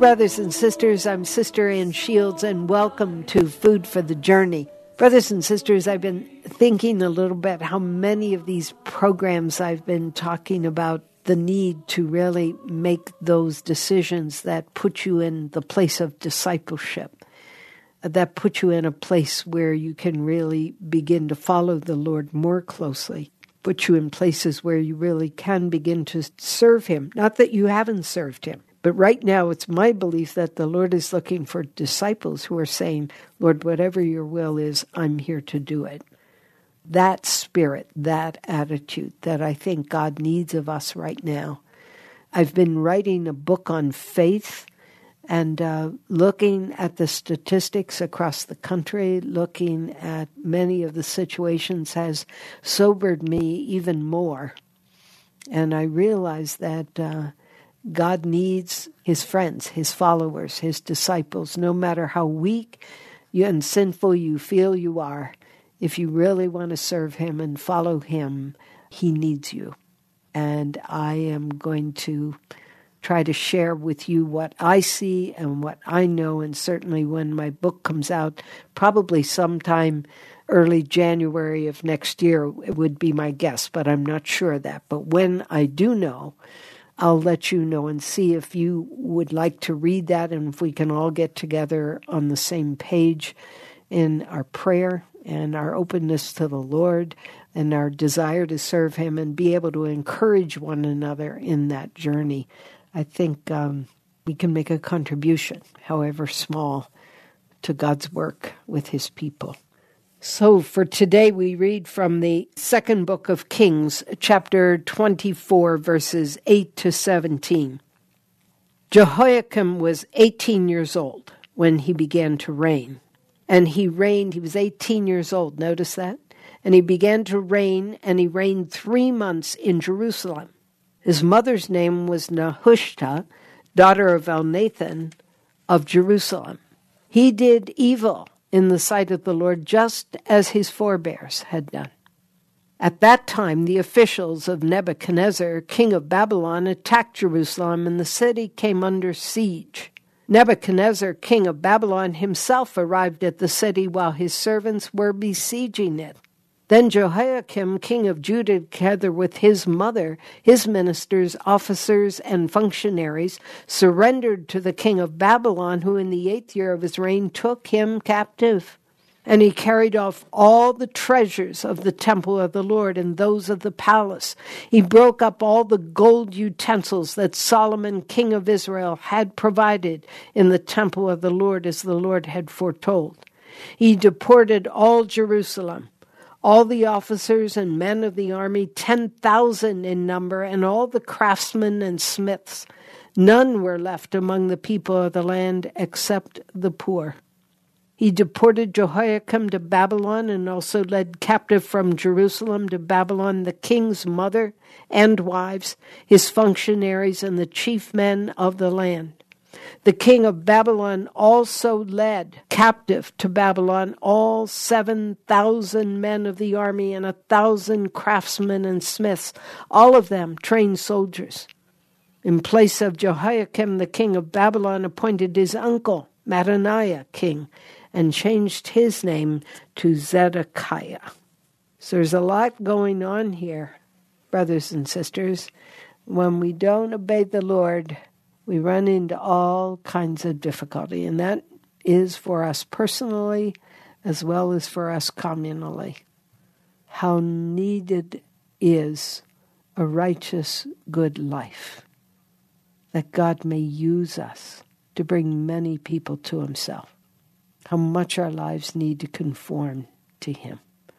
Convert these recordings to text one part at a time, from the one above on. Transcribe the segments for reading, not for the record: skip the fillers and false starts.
brothers and sisters. I'm Sister Ann Shields, and welcome to Food for the Journey. Brothers and sisters, I've been thinking a little bit how many of these programs I've been talking about the need to really make those decisions that put you in the place of discipleship, that put you in a place where you can really begin to follow the Lord more closely, put you in places where you really can begin to serve Him. Not that you haven't served Him, but right now it's my belief that the Lord is looking for disciples who are saying, Lord, whatever your will is, I'm here to do it. That spirit, that attitude that I think God needs of us right now. I've been writing a book on faith and looking at the statistics across the country, looking at many of the situations has sobered me even more. And I realize that God needs His friends, His followers, His disciples, no matter how weak and sinful you feel you are. If you really want to serve Him and follow Him, He needs you. And I am going to try to share with you what I see and what I know, and certainly when my book comes out, probably sometime early January of next year, it would be my guess, but I'm not sure of that. But when I do know, I'll let you know and see if you would like to read that and if we can all get together on the same page in our prayer and our openness to the Lord and our desire to serve Him and be able to encourage one another in that journey. I think we can make a contribution, however small, to God's work with His people. So for today, we read from the second book of Kings, chapter 24, verses 8 to 17. Jehoiakim was 18 years old when he began to reign. And he was 18 years old, notice that? And he began to reign, and he reigned 3 months in Jerusalem. His mother's name was Nehushta, daughter of Elnathan of Jerusalem. He did evil in the sight of the Lord, just as his forebears had done. At that time, the officials of Nebuchadnezzar, king of Babylon, attacked Jerusalem, and the city came under siege. Nebuchadnezzar, king of Babylon, himself arrived at the city while his servants were besieging it. Then Jehoiakim, king of Judah, together with his mother, his ministers, officers, and functionaries, surrendered to the king of Babylon, who in the 8th year of his reign took him captive. And he carried off all the treasures of the temple of the Lord and those of the palace. He broke up all the gold utensils that Solomon, king of Israel, had provided in the temple of the Lord, as the Lord had foretold. He deported all Jerusalem, all the officers and men of the army, 10,000 in number, and all the craftsmen and smiths. None were left among the people of the land except the poor. He deported Jehoiakim to Babylon and also led captive from Jerusalem to Babylon the king's mother and wives, his functionaries, and the chief men of the land. The king of Babylon also led captive to Babylon all 7,000 men of the army and 1,000 craftsmen and smiths, all of them trained soldiers. In place of Jehoiakim, the king of Babylon appointed his uncle, Mattaniah, king, and changed his name to Zedekiah. So there's a lot going on here, brothers and sisters. When we don't obey the Lord, we run into all kinds of difficulty, and that is for us personally as well as for us communally. How needed is a righteous, good life, that God may use us to bring many people to Himself. How much our lives need to conform to Him.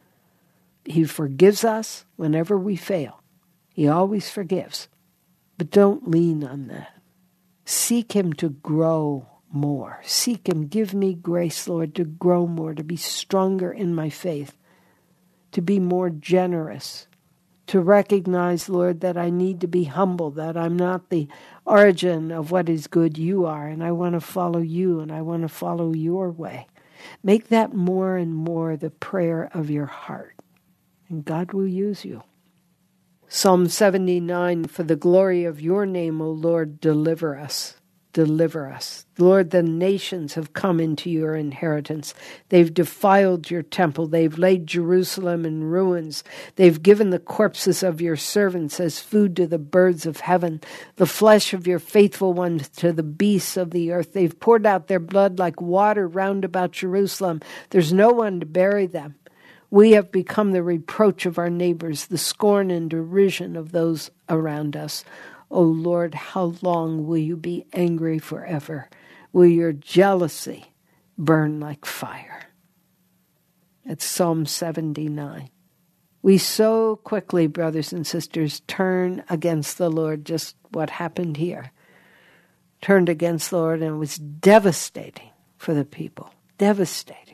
He forgives us whenever we fail. He always forgives. But don't lean on that. Seek Him to grow more. Seek Him. Give me grace, Lord, to grow more, to be stronger in my faith, to be more generous, to recognize, Lord, that I need to be humble, that I'm not the origin of what is good. You are, and I want to follow You, and I want to follow Your way. Make that more and more the prayer of your heart, and God will use you. Psalm 79, for the glory of Your name, O Lord, deliver us. deliver us. Lord, the nations have come into your inheritance. They've defiled your temple. They've laid Jerusalem in ruins. They've given the corpses of your servants as food to the birds of heaven, the flesh of your faithful ones to the beasts of the earth. They've poured out their blood like water round about Jerusalem. There's no one to bury them. We have become the reproach of our neighbors, the scorn and derision of those around us. O Lord, how long will you be angry forever? Will your jealousy burn like fire? That's Psalm 79. We so quickly, brothers and sisters, turn against the Lord, just what happened here. Turned against the Lord, and it was devastating for the people. Devastating.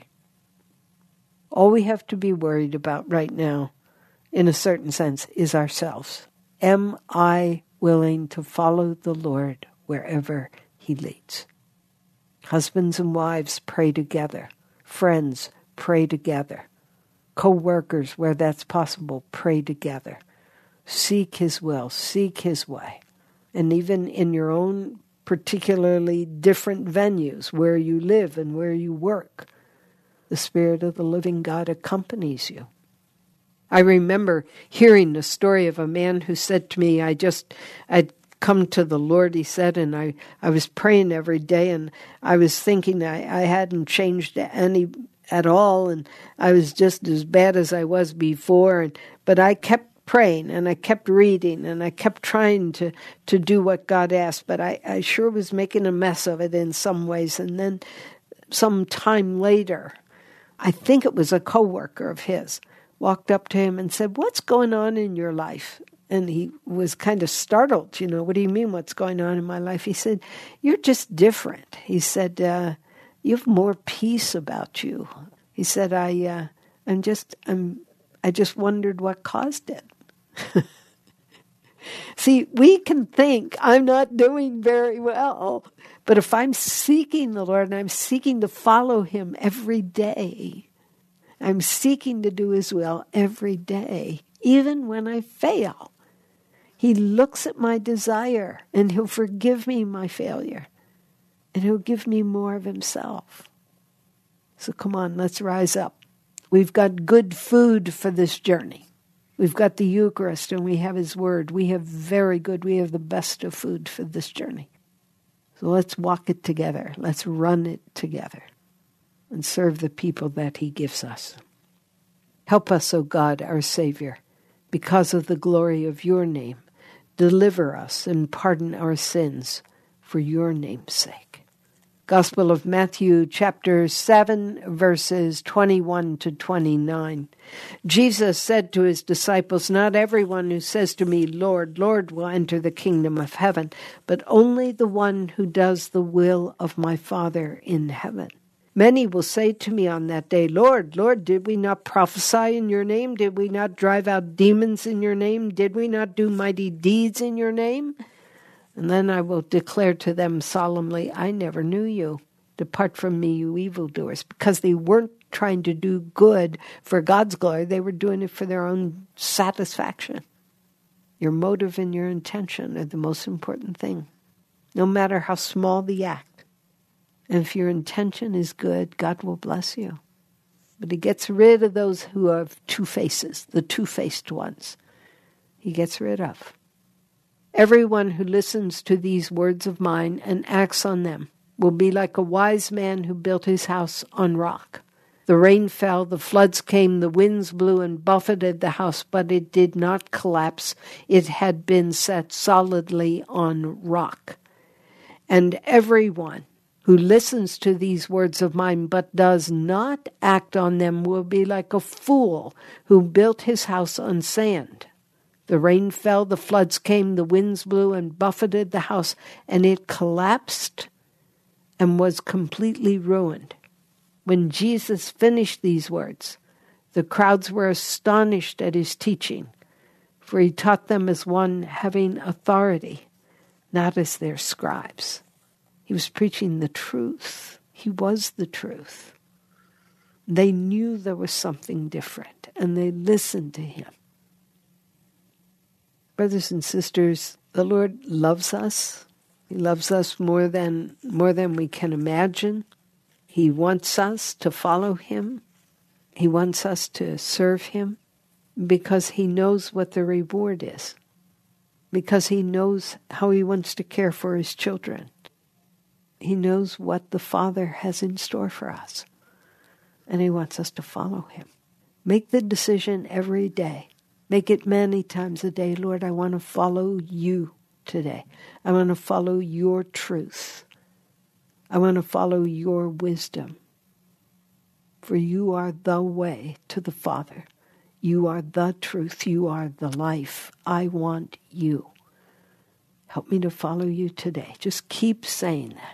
All we have to be worried about right now, in a certain sense, is ourselves. Am I willing to follow the Lord wherever he leads? Husbands and wives, pray together. Friends, pray together. Co-workers, where that's possible, pray together. Seek his will, seek his way. And even in your own particularly different venues, where you live and where you work, the Spirit of the living God accompanies you. I remember hearing the story of a man who said to me, I'd come to the Lord, he said, and I was praying every day, and I was thinking I hadn't changed any at all, and I was just as bad as I was before, but I kept praying, and I kept reading, and I kept trying to do what God asked, but I sure was making a mess of it in some ways. And then some time later, I think it was a coworker of his, walked up to him and said, "What's going on in your life?" And he was kind of startled. What do you mean, what's going on in my life? He said, "You're just different." He said, "You have more peace about you." He said, I just wondered what caused it. See, we can think, I'm not doing very well. But if I'm seeking the Lord and I'm seeking to follow him every day, I'm seeking to do his will every day, even when I fail, he looks at my desire and he'll forgive me my failure. And he'll give me more of himself. So come on, let's rise up. We've got good food for this journey. We've got the Eucharist and we have his word. We have the best of food for this journey. So let's walk it together. Let's run it together and serve the people that he gives us. Help us, O God, our Savior, because of the glory of your name. Deliver us and pardon our sins for your name's sake. Gospel of Matthew, chapter 7, verses 21 to 29. Jesus said to his disciples, "Not everyone who says to me, 'Lord, Lord,' will enter the kingdom of heaven, but only the one who does the will of my Father in heaven. Many will say to me on that day, 'Lord, Lord, did we not prophesy in your name? Did we not drive out demons in your name? Did we not do mighty deeds in your name?' And then I will declare to them solemnly, 'I never knew you. Depart from me, you evildoers,'" because they weren't trying to do good for God's glory. They were doing it for their own satisfaction. Your motive and your intention are the most important thing, no matter how small the act. And if your intention is good, God will bless you. But he gets rid of those who have two faces, the two-faced ones. He gets rid of. Everyone who listens to these words of mine and acts on them will be like a wise man who built his house on rock. The rain fell, the floods came, the winds blew and buffeted the house, but it did not collapse. It had been set solidly on rock. And everyone who listens to these words of mine but does not act on them will be like a fool who built his house on sand. The rain fell, the floods came, the winds blew and buffeted the house, and it collapsed and was completely ruined. When Jesus finished these words, the crowds were astonished at his teaching, for he taught them as one having authority, not as their scribes. He was preaching the truth. He was the truth. They knew there was something different, and they listened to him. Brothers and sisters, the Lord loves us. He loves us more than we can imagine. He wants us to follow him. He wants us to serve him because he knows what the reward is, because he knows how he wants to care for his children. He knows what the Father has in store for us, and he wants us to follow him. Make the decision every day. Make it many times a day. Lord, I want to follow you today. I want to follow your truth. I want to follow your wisdom. For you are the way to the Father. You are the truth. You are the life. I want you. Help me to follow you today. Just keep saying that.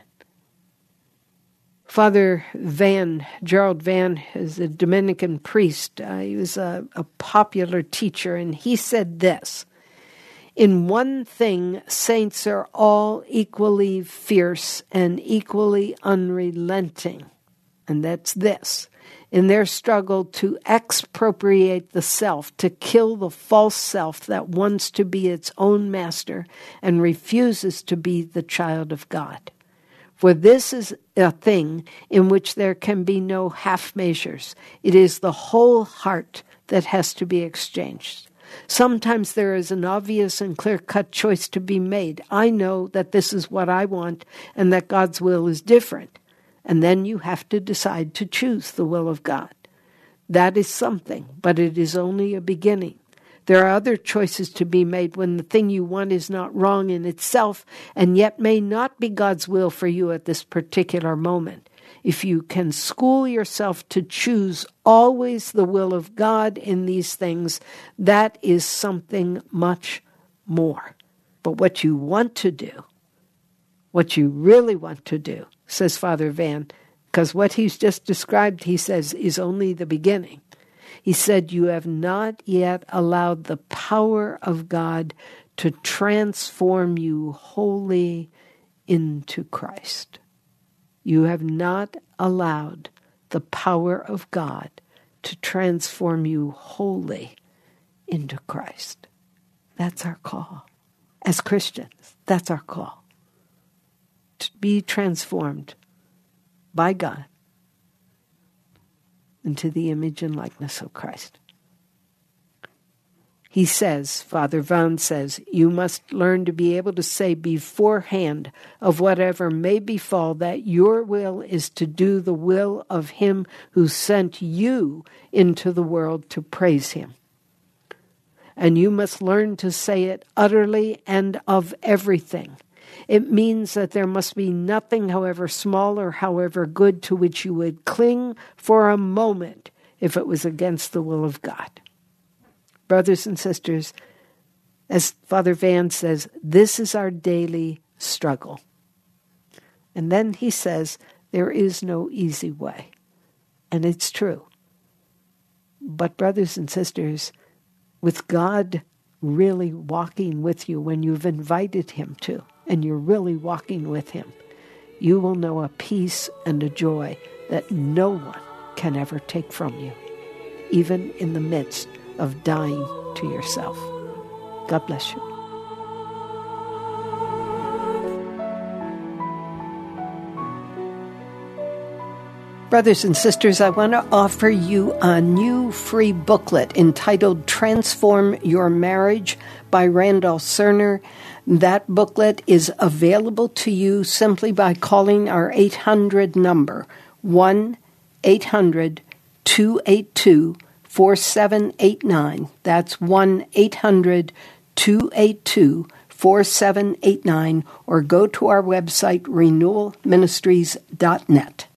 Father Gerald Van, is a Dominican priest. He was a popular teacher, and he said this: in one thing, saints are all equally fierce and equally unrelenting, and that's this: in their struggle to expropriate the self, to kill the false self that wants to be its own master and refuses to be the child of God. For this is a thing in which there can be no half measures. It is the whole heart that has to be exchanged. Sometimes there is an obvious and clear-cut choice to be made. I know that this is what I want and that God's will is different. And then you have to decide to choose the will of God. That is something, but it is only a beginning. There are other choices to be made when the thing you want is not wrong in itself and yet may not be God's will for you at this particular moment. If you can school yourself to choose always the will of God in these things, that is something much more. But what you want to do, what you really want to do, says Father Van, because what he's just described, he says, is only the beginning. He said, you have not yet allowed the power of God to transform you wholly into Christ. You have not allowed the power of God to transform you wholly into Christ. That's our call. As Christians, that's our call. To be transformed by God into the image and likeness of Christ. He says, Father Van says, you must learn to be able to say beforehand of whatever may befall that your will is to do the will of him who sent you into the world to praise him. And you must learn to say it utterly and of everything. It means that there must be nothing, however small or however good, to which you would cling for a moment if it was against the will of God. Brothers and sisters, as Father Van says, this is our daily struggle. And then he says, there is no easy way. And it's true. But brothers and sisters, with God really walking with you when you've invited him to, and you're really walking with him, you will know a peace and a joy that no one can ever take from you, even in the midst of dying to yourself. God bless you. Brothers and sisters, I want to offer you a new free booklet entitled Transform Your Marriage by Randall Cerner. That booklet is available to you simply by calling our 800 number, 1-800-282-4789. That's 1-800-282-4789, or go to our website, renewalministries.net.